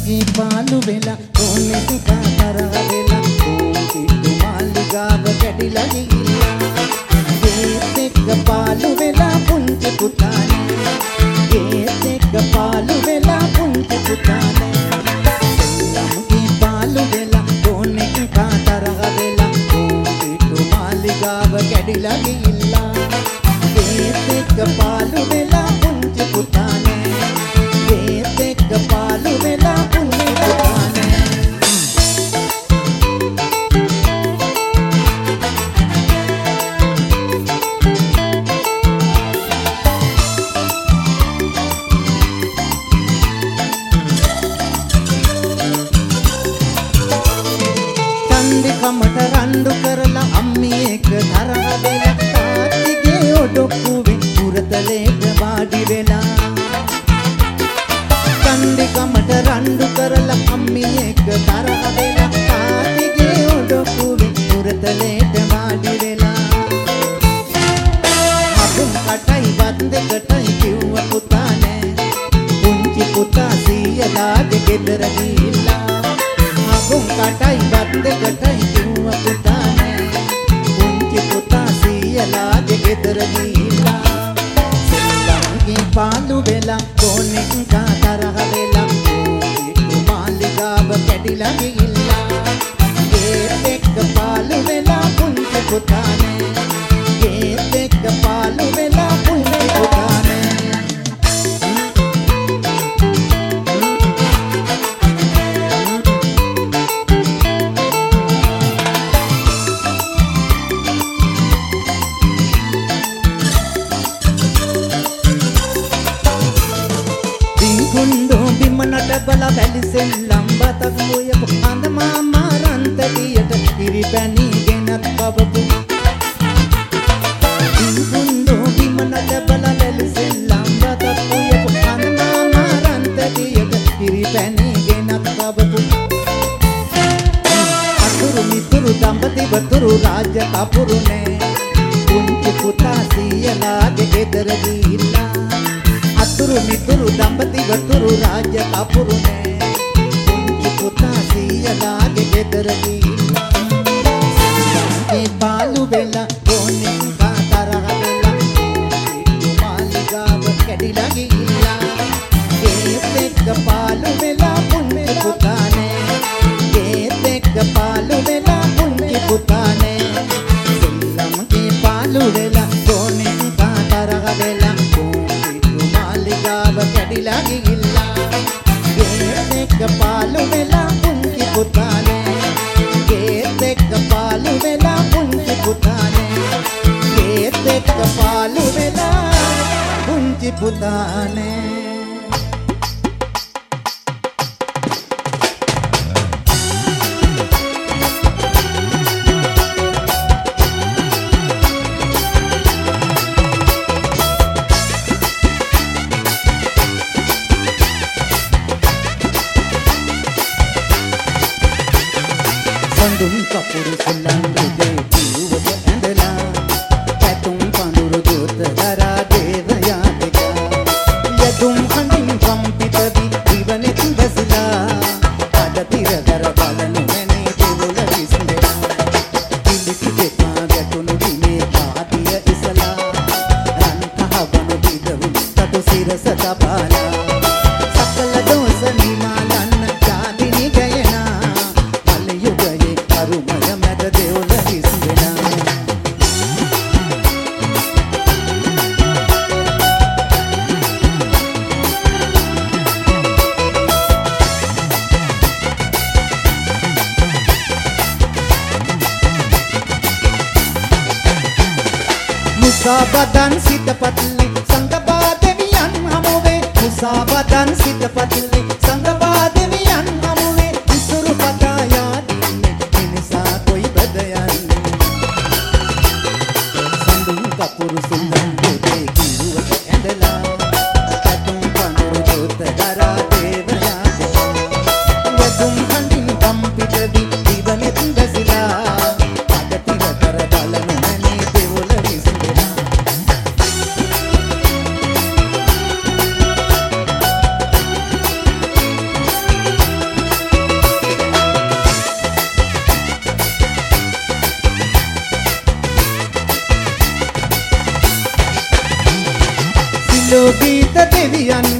ළමගේ පාළු වෙලා ඕනෙක තරහ වෙලා පිටු මාලිගාව කැඩිලා ගිහිල්ලා ඒත් එක්ක පාළු වෙලා පුංචි පුතානේ ඒත් එක්ක පාළු වෙලා පුංචි පුතානේ ළමගේ පාළු වෙලා ඕනෙක තරහ වෙලා පිටු මාලිගාව කැඩිලා ගිහිල්ලා ඒත් එක්ක පාළු වෙලා පුංචි පුතානේ ඒත් එක්ක පාළු වෙලා පුංචි පුතානේ කමට රණ්ඩු කරලා අම්මි එක තරහ වෙලා තාත්තිගේ ඔඩොක්කුවේ පුරතලේට වාඩි වෙලා කන්දි කමට රණ්ඩු කරලා අම්මි එක තරහ වෙලා තාත්තිගේ ඔඩොක්කුවේ පුරතලේට වාඩි වෙලා අපුන් කටයි වත් දෙකටයි කිව්ව පුතා නෑ පුංචි පුතා සීයලාගේ ගෙදර ගිහිල්ලා අපුන් කටයි වත් දෙකටයි කිව්ව පුතා නෑ පුංචි පුතා සීයලාගේ ගෙදර ගිහිල්ලා සෙල්ලම්ගේ පාළු වෙලා කොනෙක් තරහ වෙලා පිටු මාලිගාව කැඩිලා ගිහිල්ලා ඒත් එක්ක පාළු වෙලා පුංචි පුතා නෑ ඒත් එක්ක පාළු වෙලා පුංචි පුතා නෑ බලා බැලිසෙන් ලම්බතක් මොයපු අඳ මාමා රන්තලියට ඉරිපැණි ගෙනත් පවපු ඉන්දුන්දෝ බිමනට බලා බැලිසෙන් ලම්බතක් මොයපු අඳ මාමා රන්තලියට ඉරිපැණි ගෙනත් පවපු අතුරු මිතුරු දඹදිව තුරු රාජ කපුරු නෑ පුංචි පුතා සීයලාගේ ගෙදර ගිහිල්ලා අතුරු මිතුරු දඹදිව තුරු රාජ කපුරු නෑ පුංචි පුතා සීයලාගේ ගෙදර ගිහිල්ලා ඒ පාළු වෙලා කොනෙක් තරහ වෙලා පිටු මාලිගාව කැඩිලා ගිහිල්ලා ඒත් එක්ක පාළු වෙලා පුංචි පුතා නෑ ඒත් එක්ක පාළු වෙලා පුංචි පුතා නෑ සෙල්ලම්ගේ පාළු වෙලා කොනෙක් තරහ වෙලා කැඩිලා ගිහිල්ලා ඒත් එක්ක පාළු වෙලා පුංචි පුතා නෑ ඒත් එක්ක පාළු වෙලා පුංචි පුතා නෑ ඒත් එක්ක පාළු වෙලා පුංචි පුතා නෑ Sandum kapuru selangge piuwata ඇඳලා පැතුම් පඳුරු දොත දරා දේව යාතිකා යදුම් හඳින් කම්පිත වී ජීවනෙත් බැසලා අද තිර දර බලනු මැනේ දෙවොල විසඳලා පිළිකි දෙපා ගැටුණු දිනේ පාතිය ඉසලා රන් කහවණු බිදවු තතු සිරස තබාලා සකල දෝස නිමාලන්න ජාතිනි ගයනා අරුමය මැද දෙවොල විසඳලා මුසාබදන් සිතපත්ලි සංගබා දෙවියන් හමුවේ මුසාබදන් සිතපත්ලි සංගබා දෙවියන් හමුවේ විසුරු පතා යාදින්නේ මිනිසා කොයි බද යන්නේ සඳුන් කපුරු සුල්ලන්ගේ කිරුවට ඇඳලා පැතුම් පඳුරු දොත දරා දේව යාතිකා යදුම් හඳින් කම්පිත වී ජීවනෙත් බැසලා අද තිර කර බලනු මැනේ දෙවොල විසඳලා දෙවියන්